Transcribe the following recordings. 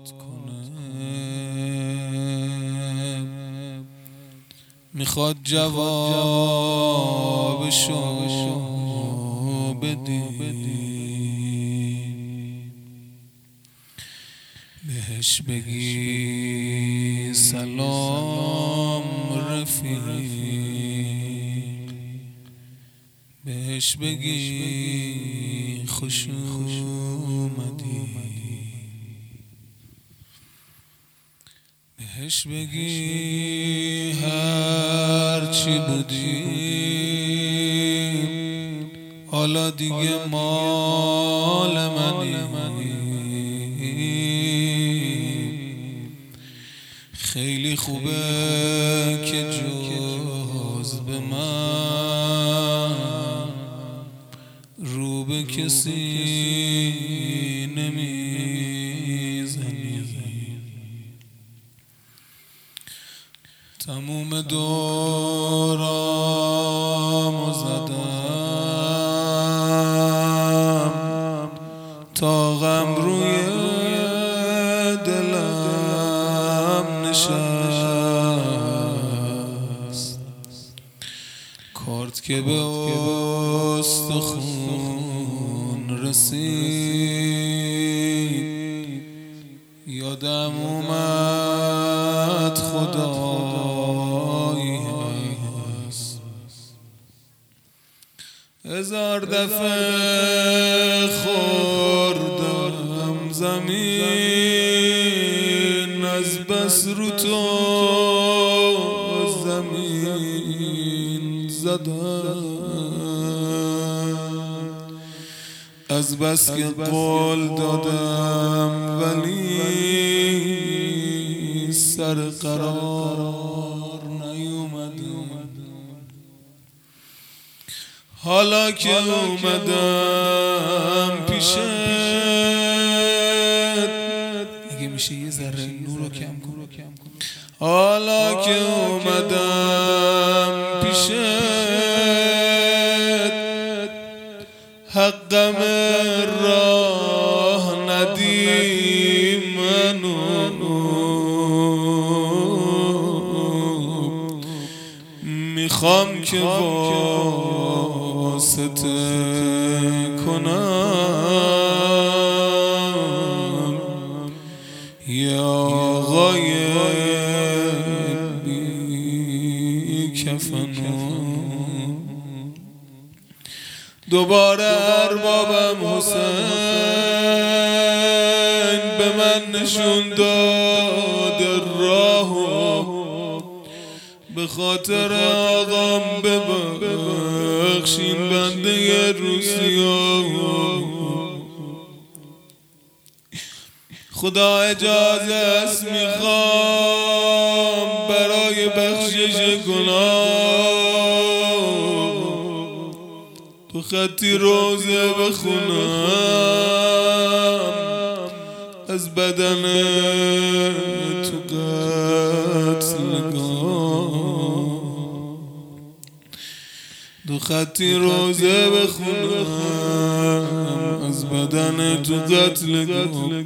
کنه، میخواد جوابشو بدی، بهش بگی سلام رفیق، بهش بگی خوش اومدی، بهش بگی هرچی بودی حالا دیگه مال منی، خیلی خوبه که جز به من رو به کسی نمیزنی، تموم دورامو زدم تا غم روی دلم نشست، کارت که به استخون رسید یادم اومد خدایی هست، 1000 دفعه خوردم زمین از بس رو تو زمین زدم، از بس که قول دادم ولی سر قرار نیومدم، حالا که اومدم پیشت اگه میشه یه ذره نور رو کم کن، حالا که اومدم پیشت حقم راه ندی منو، میخوام که واسطه کنم یه آقای بی کفنو، دوباره اربابم حسین به من نشون داد راهو، به خاطر آقام ببخشین بنده روسیا، خدا اجازه است میخوام برای بخشش گناه تو خطی روزه بخونم از بدن تو قتلگاه، دو خطی روزه بخونم از بدن تو قتلگاه،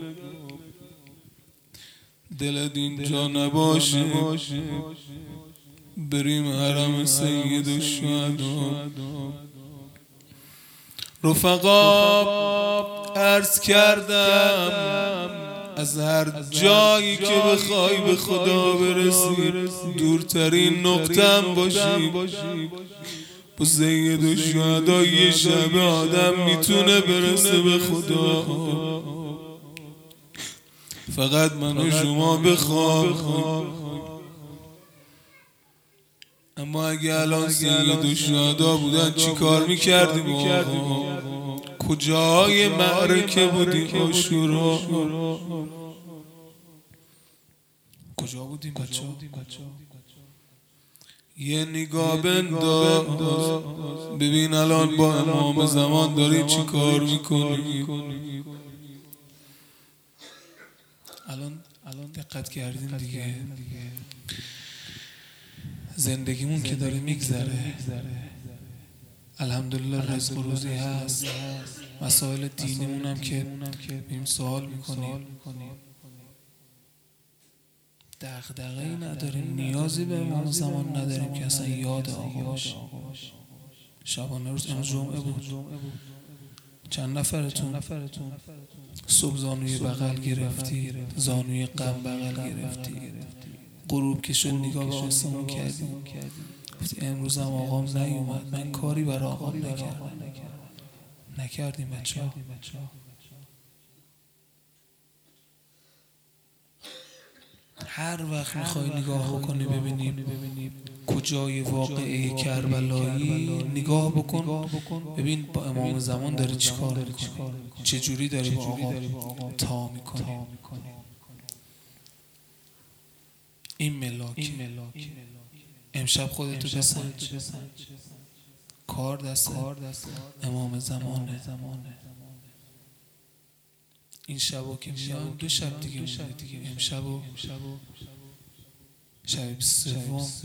دلت اینجا نباشه بریم حرم سید الشهدا. رفقا عرض کردم از هر جایی که بخوای به خدا برسی دورترین نقطه‌ام باشی، با سید الشهدا یه شب آدم میتونه برسه به خدا، فقط من و شما بخوام. اما اگه الان سید الشهدا بودن چی کار میکردیم آقا؟ کجای معرکه بودیم عاشورا؟ کجا بودیم بچه ها؟ یه نگاه بنداز ببین الان با امام زمان داری چی کار میکنی. الان دقت کردیم دیگه زندگیمون که داره میگذره، الحمدلله رزق و روزی هست، مسائل دینمون هم که بیم سوال میکنیم دغدغه‌ای نداریم، نیازی به امام زمان نداریم که اصلا یاد آقا باشیم. شبانه روز امروز جمعه بود، چند نفرتون صبح زانوی بغل گرفتی، زانوی غم بغل گرفتی، غروب که شد نگاه به آسمون کردی، گفتی امروز هم آقام نیومد، من کاری برای آقام نکردیم. بچه‌ها هر وقت میخوای نگاه بکنی ببینی کجای واقعه کربلایی، نگاه بکن ببین با امام زمان داری چی کار میکنی، چجوری داری با آقا تا میکنی. این ملاک امشب خودتو بسنج، کار دست امام زمانه. این شبا که میان 2 شب دیگه مونده دیگه، امشب و شب 23.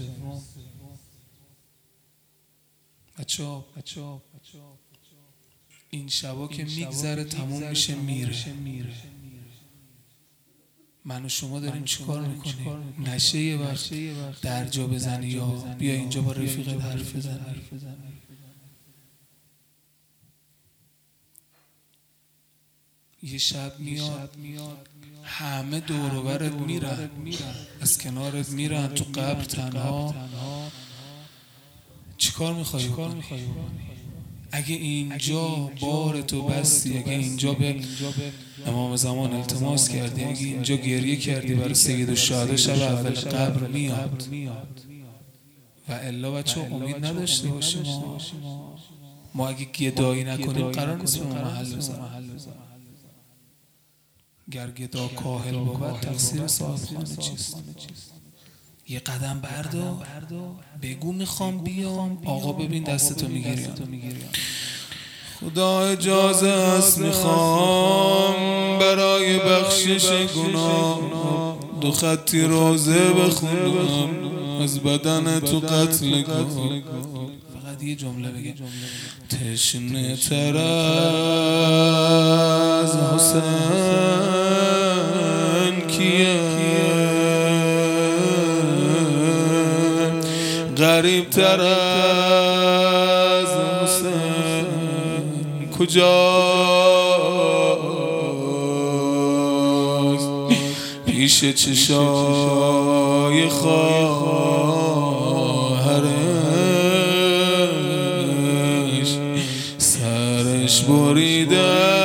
بچه‌ها این شبا که میگذره تموم میشه میره. من و شما داریم چیکار میکنیم؟ نشه یه وقت درجا بزنی یا بیا اینجا با رفیقت حرف بزنی. یه شب میاد همه دور و برت میرن، از کنارت میرن تو قبر تنها. چیکار میخوای بکنی؟ اگه اینجا بار تو بستی، اگه اینجا به امام زمان التماس کردی، اگه اینجا گریه کردی برای سید الشهدا شب اول قبر میاد. و الا بچه امید نداشته باشیم ما اگه گدایی نکنیم قرار نیست به محل بزنیم. گر گدا کاهل بود تقصیر صاحبخانه چیست؟ یه قدم بردار بگو میخوام بیام، آقا ببین دستتو میگیریم. خدا اجازه است میخوام برای بخشش گناه 2 خطی روزه بخونم از بدن تو قتل گاه. فقط یه جمله بگه تشنه تر از حسین کیه، غریب تر از حسین کجاست، پیش چشای خواهرش سرش بریده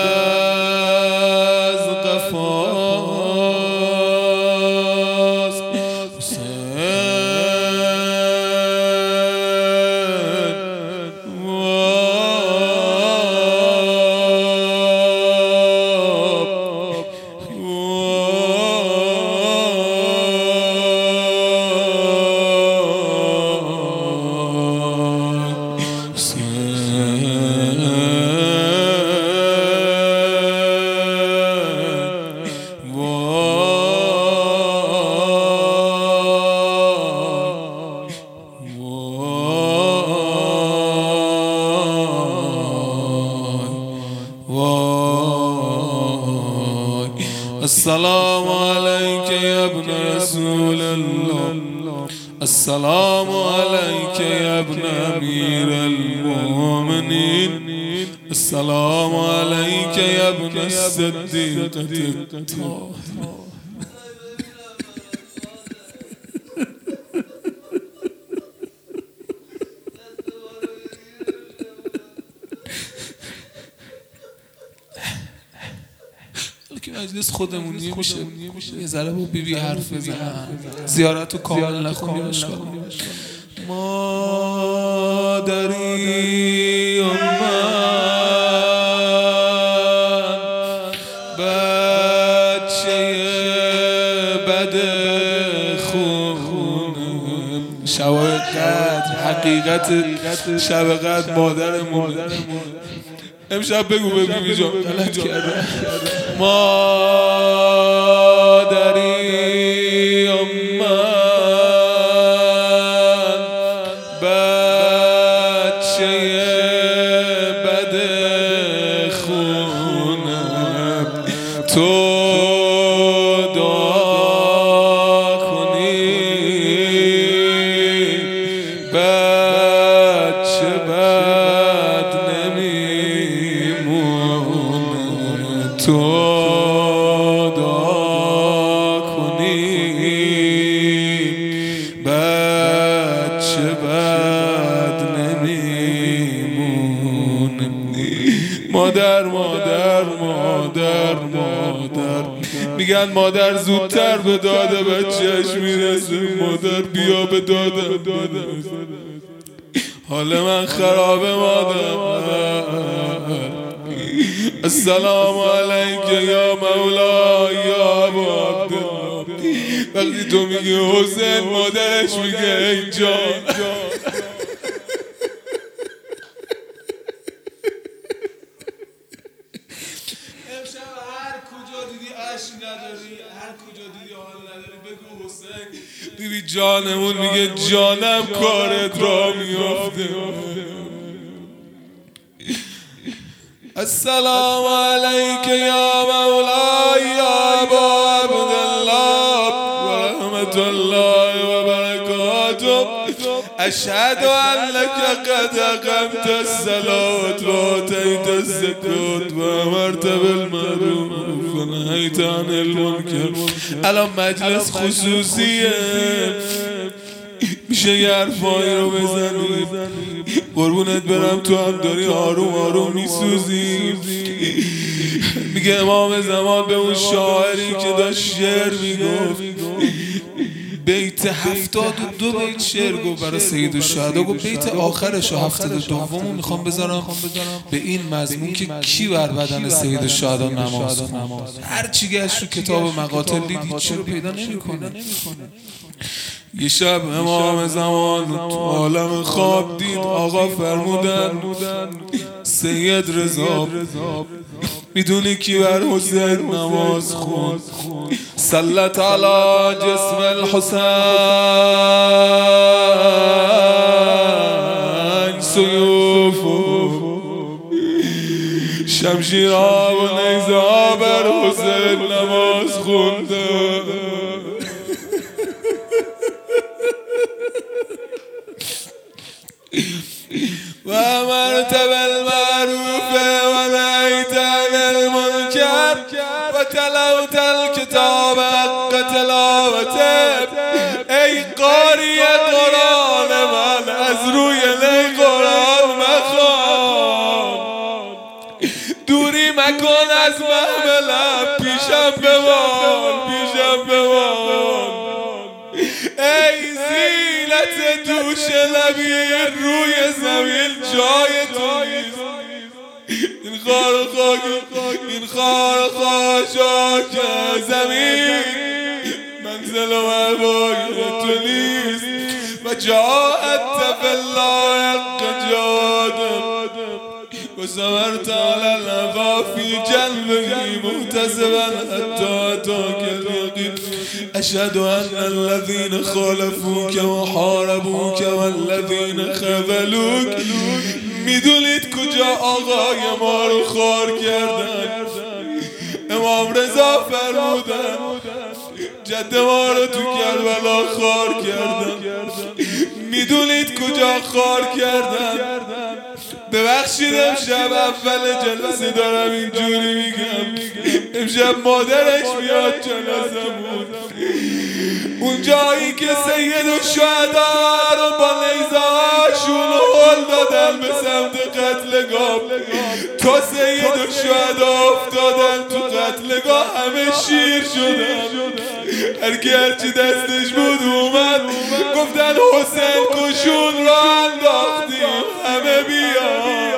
از قفاست. السلام عليك يا ابن رسول الله، السلام عليك يا ابن أمير المؤمنين، السلام عليك يا ابن الصديقة الطاهرة. که مجلس خودمونی میشه یه ذره با بیبی حرف بزنم، زیارت رو کامل نخونیم اشکال مادری و من بچه بد خونم، شب قدر حقیقت شب قدر مادرمون. امشب بگو به بیبی جان غلط کرده. مادری و من بچه بد خونم، تو دعا کن مادر مادر مادر مادر، میگن مادر زودتر به داده بچهش میرسه، مادر بیا به داده حال من خرابه مادر. السلام علیک یا مولا یا ابو عبدالله. وقتی تو میگی حسین مادرش میگه ای جان. امشب هر کجا دیدی عشق نداری، هر کجا دیدی حال نداری، بگو حسین. بیبی جانمون میگه جانم کارت را میافته. السلام علیک یا مولا یا ابا عبدالله و رحمت الله و برکاته. اشهد انک قد اقمت الصلاة و آتیت الزکات و امرت بالمعروف و نهیت عن المنکر. الان مجلس خصوصیه، میشه یه حرفایی رو بزنی. قربونت برم تو هم داری آروم آروم میسوزی. میگه امام زمان به اون شاعری که داشت شعر میگفت، بیت 72 بیت شعر گفت برای سید الشهدا، گفت بیت آخرش و 72 میخوام بذارم به این مضمون که کی بر بدن سید الشهدا نماز خوند. هر چی گشت تو کتاب مقاتل دید هیچی رو پیدا نمیکنه. یه شب امام زمان تو عالم خواب دید، آقا فرمودن سید رضا میدونی کی بر حسین نماز خوند؟ صلت علی جسم الحسین سیوف شمشیرها و نیزها بر حسین نماز خونده. و امرت بالمعروف و نهیت عن المنکر و تلوت الکتاب حق تلاوته. ای قاری قرآن من از روی نی قرآن مخوان، دوری مکن از محملم، پیشم بمان پیشم بمان. ای زینت دوش نبی روی زمین جای تو نیست. این خار و خاک این خار و خاشاک زمین منزل و مربای تو نیست. و جاءت فی الله حق جادم و صبرت علی النفا فی جنبه محتسبا حتی اتاک اليقین. اشهد ان الذین خالفوک و حاربوک و الذین خذلوک. میدونید کجا آقای ما رو خار کردن؟ امام رضا فرمودن جد ما رو تو کربلا خار کردن. میدونید کجا خار کردن؟ ببخشید امشب اول جلسه دارم اینجوری میگم، امشب مادرش میاد جلسمون، اون جایی که سید الشهدا رو با نیزه‌هاشون هل دادن به سمت قتلگاه. تا سید الشهدا افتادن تو قتلگاه همه شیر شدن. هرچی دستش بود اومد، گفتن حسین کشون را انداختیم همه بیا.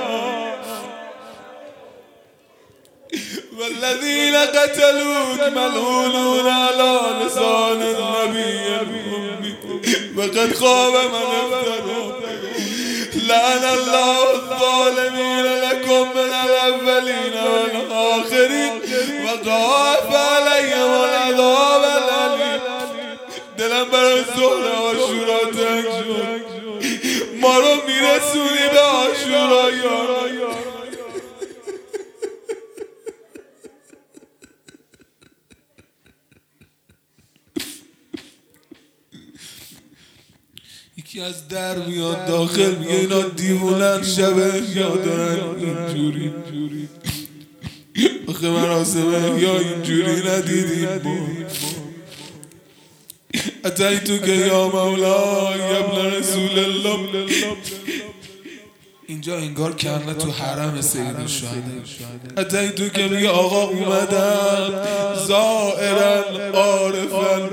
والذین قتلوک ملعونون علی لسان النبی الأمی وقد خواب من افترا. لعن الله الظالمین لکم من الاولین والآخرین و ضاعف علیهم العذاب الألیم. دلم برای ظهر عاشورا تنگ شد، ما رو میرسونی به عاشورا یارا. یکی از در میاد داخل میگه اینا دیوونن شب احیا دارن اینجوری. آخه مراسم احیا اینجوری ندیدیم. اتیتو که یا مولا ابن رسول الله. اینجا انگار کرنه تو حرم سید الشهدا. حتی تو که میگه آقا اومدم زائرا عارفا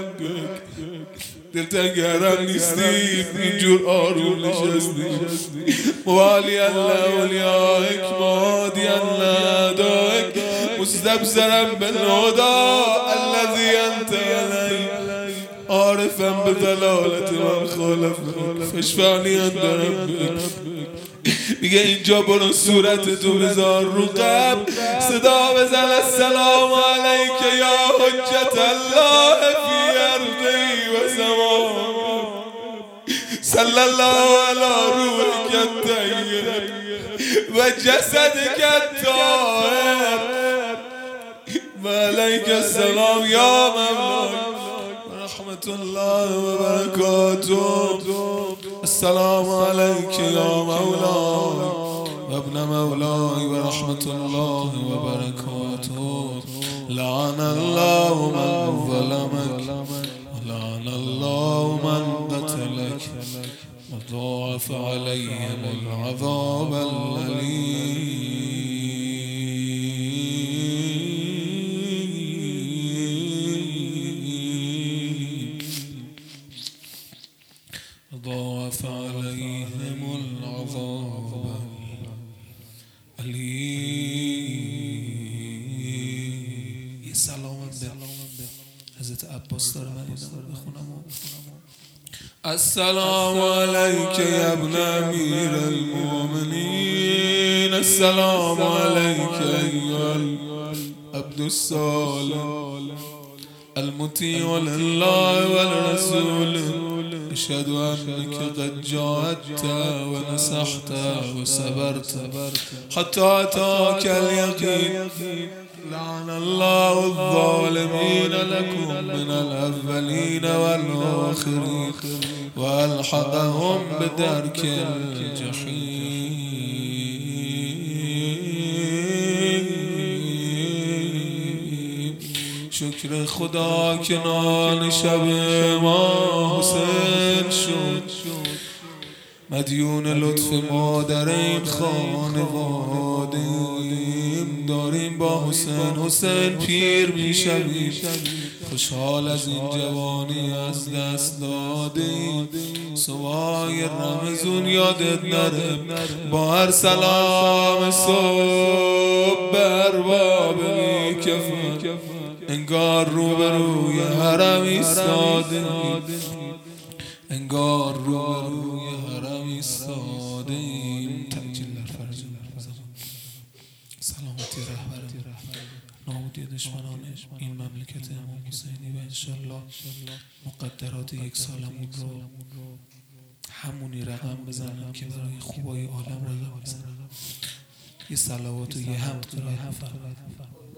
دلتنگ حرم نیستیم اینجور آروم نشستیم موالی الله اولیائک مادی الله دائک مستبصرا بالهدی الذی انت علیه عارفا بدلالت من خالفک فاشفعنی عند ربک. میگه اینجا برو صورت تو بذار رو قبر صدا بزن السلام علیک یا حجت الله فی ارضی و سماء صلی الله علی روحک الطیب و جسدک الطاهر و علیک السلام یا مولاي رحمت الله و برکاته. السلام علیک یا مولاي و ابن مولاي و رحمت الله و برکاته. لعن الله من ظلمک و لعن الله من قتلک و ضاعف علیهم العذاب الألیم. ضاعف عليهم العذاب الأليم. سلام به حضرت عباس داره من بخونم. السلام عليك يا ابن امير المؤمنين. السلام عليك ايها العبد الصالح المطيع لله والرسول. أشهد أنك قد جاهدت ونصحت وصبرت حتى أتاك اليقين. لعن الله الظالمين لكم من الأولين والآخرين وألحقهم بدرك الجحيم. شکر خدا که نان شب ما حسین شد. مدیون لطف مادرین خانوادیم داریم با حسین پیر میشویم. خوشحال از این جوانی از دست دادیم. صبحای رمضان یادت نره با هر سلام صبح بر باب میکفن انگار روبروی حرم ایستادیم. انگار روبروی حرم ایستادیم. تأجیل در فرج سلامتی رهبر نابودی دشمنان این مملکت امام حسینی و انشالله مقدرات یک سالمون رو همونی رقم بزنم که برای خوبای عالم رقم بزنم. یه صلوات و یه حمد قرآن